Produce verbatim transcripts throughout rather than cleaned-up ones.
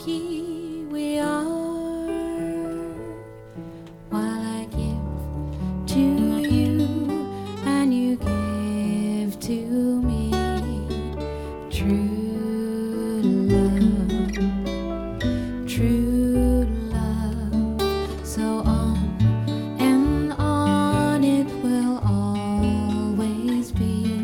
lucky we are, while I give to you and you give to me true love, true love. So on and on it will always be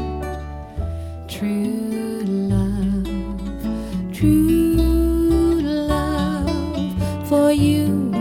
true love, true love for you.